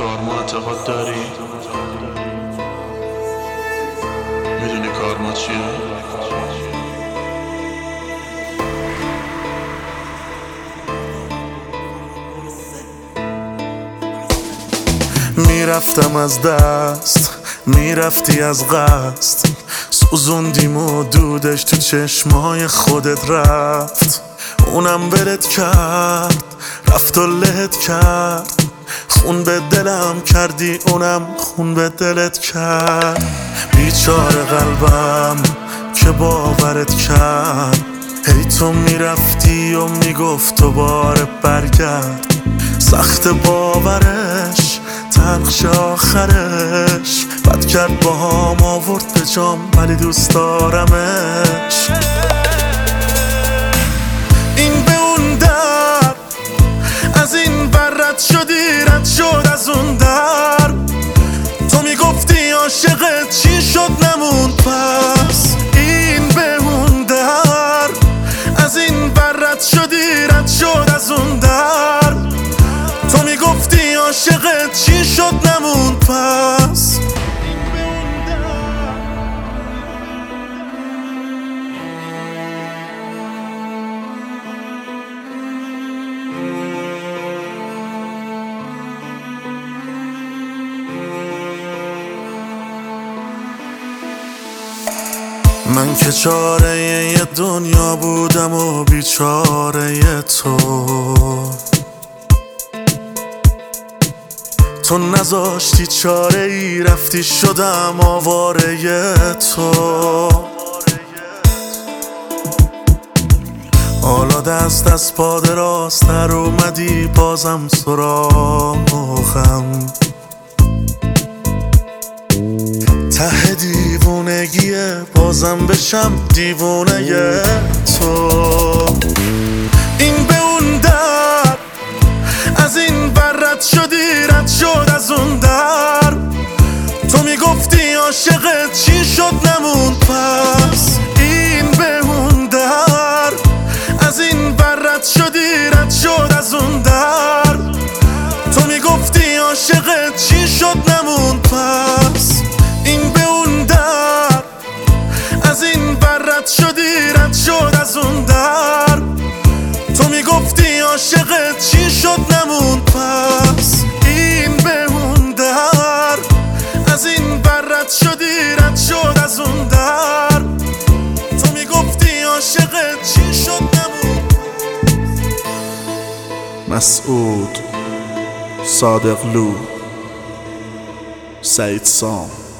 کارما اعتقاد داری؟ میدونی کارما چیه؟ میرفتم از دست، میرفتی از قصد، سوزوندیم و دودش تو چشمای خودت رفت. اونم ولت کرد، رفت و لهت کرد، خون به دلم کردی، اونم خون به دلت کرد. بیچاره قلبم که باورت کرد، هی تو میرفتی و میگفت دوباره برگرد. سخت باورش، تلخش آخرش، بد کرد با هم آورد به جام، ولی دوست دارمش. این به اون در، از این بر رد شدی، رد شد از اون در. تو میگفتی عاشقت، چی شد نموند پس؟ این به اون در، از این بر رد شدی، رد شد از اون در. تو میگفتی عاشقت، چی شد نموند پس؟ من که چاره یه دنیا بودم و بیچاره تو نذاشتی چاره ای، رفتی شدم آواره تو. حالا دست از پا دراستر اومدی، بازم سراغم. ته دیوونگیه، بازم بشم دیوونه تو. این به اون در، از این بر رد شدی، رد شد از اون در. تو میگفتی عاشقت، چی شد نموند پس؟ این به اون در، از این بر رد شدی، رد شد از اون در. تو میگفتی عاشقت، چی شد نموند پس؟ این به اون در، از این بر رد شدی، رد شد از اون در. تو میگفتی عاشقت، چی شد نموند پس؟ این به اون در، از این بر رد شدی، رد شد از اون در. تو میگفتی عاشقت، چی شد نموند. مسعود صادقلو، سعید سام.